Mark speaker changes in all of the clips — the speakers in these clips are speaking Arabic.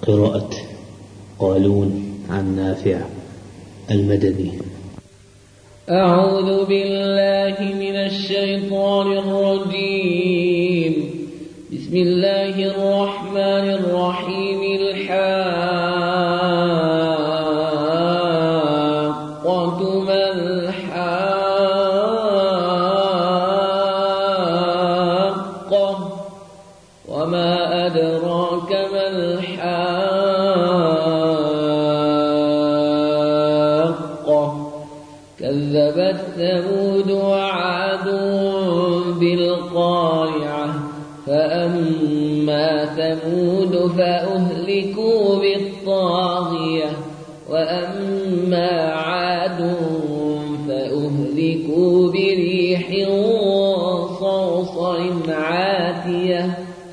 Speaker 1: قراءة قالون عن نافع المدني.
Speaker 2: أعوذ بالله من الشيطان الرجيم. بسم الله الرحمن الرحيم. الحاقة ما الحاقة وما أدراك ما الحاقة كذبت ثمود وعاد بالقارعة فأما ثمود فأهلكوا بالطاغية وأما عاد فأهلكوا بريح صرصر عاتية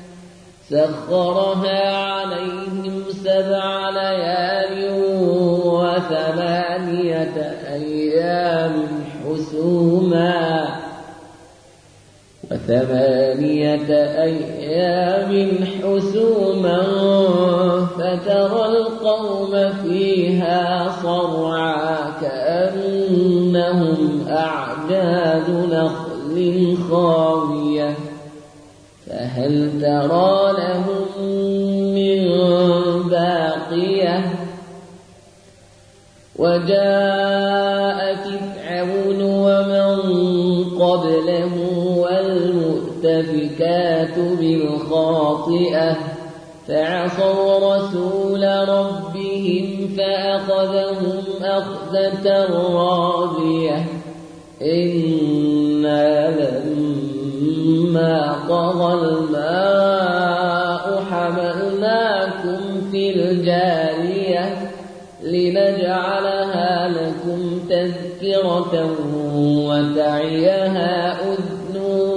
Speaker 2: سخرها عليهم 7 ليال و8 أيام حسوما فترى القوم فيها صرعى كأنهم أعجاز نخل خاوية فهل ترى لهم من باقية وجاء فرعون ومن قبله والمؤتفكات بالخاطئة فعصوا رسول ربهم فأخذهم أخذة رابية إنا لما طغى الماء حملناكم في الجارية لنجعلها لكم تذكرة وتعيها أذن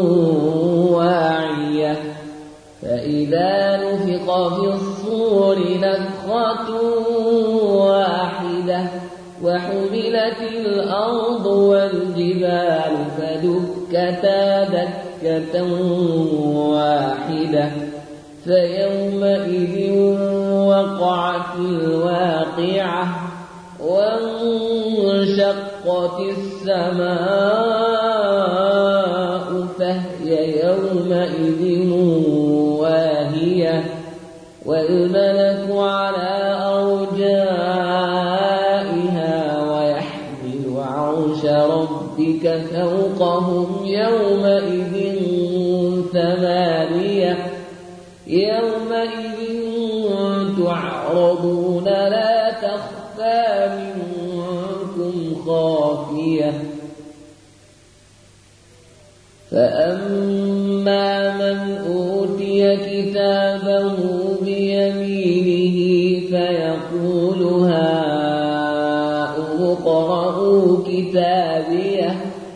Speaker 2: واعية فإذا نفخ في الصور نفخة واحدة وحملت الأرض والجبال فدكتا دكة واحدة فيومئذ وقعت الواقعة وانشقت السماء فهي يومئذ واهية والملك على أرجائها ويحمل عرش ربك فوقهم يومئذ 8 يومئذ تعرضون لا تخفى منكم خافية فأما من أوتي كتابه بيمينه فيقول هاؤم اقرءوا كتابيه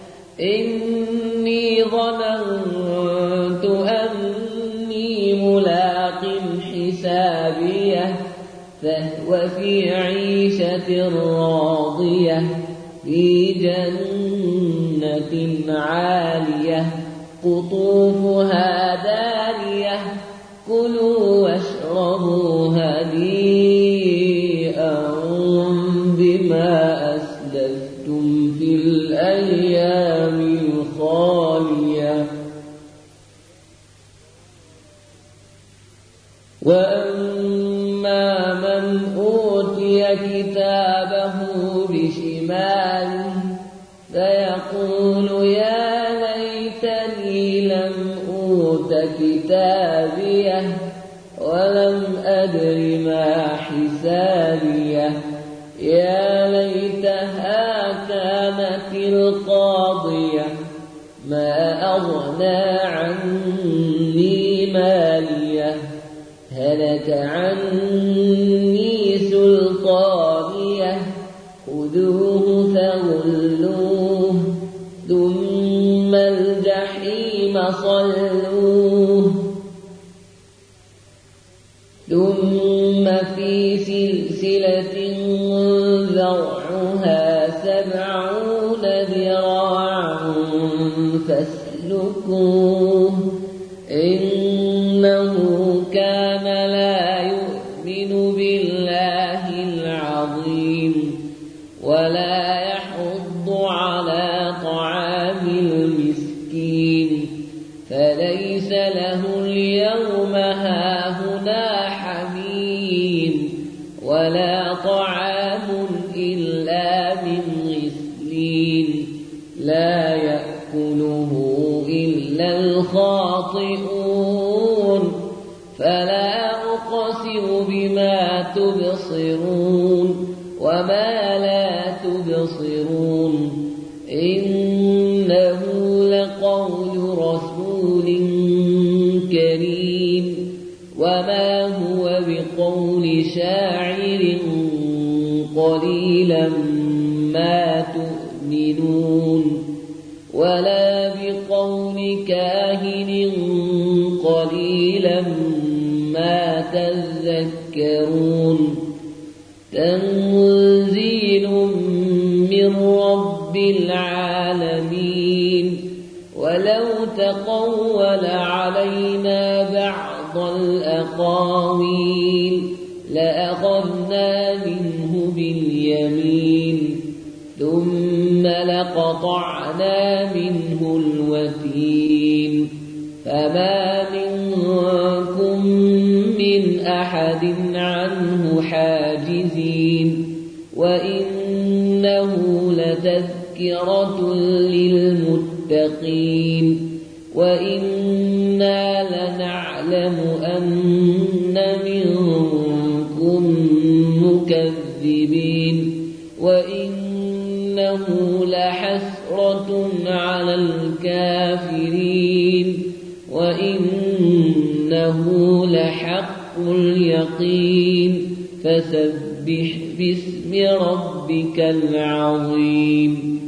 Speaker 2: إني ظننت أني ملاق حسابيه فهو في عيشة راضية في جنة عالية قطوفها دانية كلوا واشربوا هنيئا بما أسلفتم في الأيام الخالية وأما من أوتي كتابه بشماله فيقول يا ليتني لم أوت كتابيه ولم أدر ما حسابيه يا ليتها كانت القاضية ما أغنى عني ماليه هلك عني سلطانيه خذوه فغلوه ثم الجحيم صلوه ثم في سلسلة ذرعها 70 ذراعا فاسلكوه إنه كان لا يؤمن بالله العظيم ولا يحض على طعام المسكين فليس له اليوم هاهنا حميم ولا طعام إلا من غسلين لا يأكله إلا الخاطئون فلا أقسم بما تبصرون وما لا تبصرون إنه لقول رسول كريم وما هو بقول شاعر قليلا ما تؤمنون ولا بقول كاهن قليلا ما تذكرون تنزيل من رب العالمين ولو تقول علينا بعض الأقاويل لأخذنا منه باليمين ثم لقطعنا منه الوتين فما منكم من أحد عنه حاجزين وإنه لتذكرة للمتقين وإنا لنعلم أن منكم مكذبين وإنه لحسرة على الكافرين وإنه لحق اليقين فسبح باسم ربك العظيم